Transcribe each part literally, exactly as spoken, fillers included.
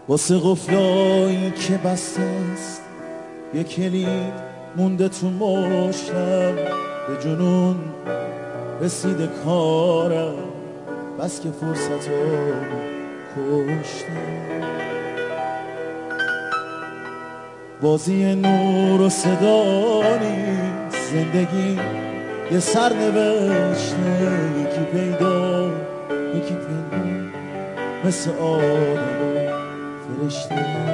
واسه قفلایی که بسته است یه کلید مونده تو مشتم، به جنون رسیده کارم بس که فرصت رو کشتم. بازی نور و صدا نیست، زندگی یه سرنوشته، یکی پیدا یکی پنهون مثل آدم و فرشته.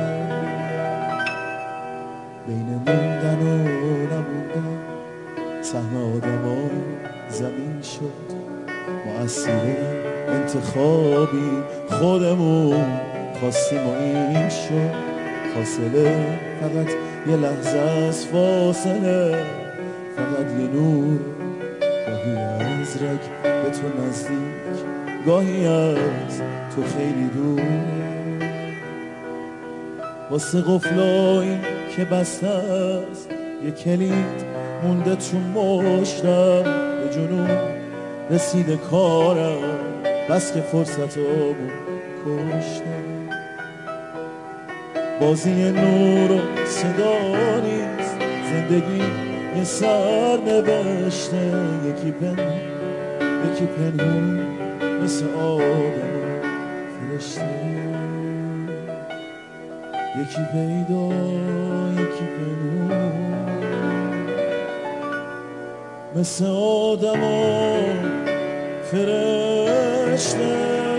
بین موندن و نموندن سهم آدم ها زمین شد، ما اسیر انتخابی خودمون خواستیم و این شد. فاصله فقط یه لحظه از فاصله، فقط یه نور، گاهی از رگ به تو نزدیک، گاهی از تو خیلی دور. واسه قفلایی که بسته است یه کلید مونده تو مشتم، به جنون رسیده کارم بس که فرصت رو کشتم. بازی نور و صدا نیست، زندگی یه سر نوشته، یکی پنهون یکی پنهون مثل آدم و فرشته. یکی پیدا یکی پنهون مثل آدم و فرشته.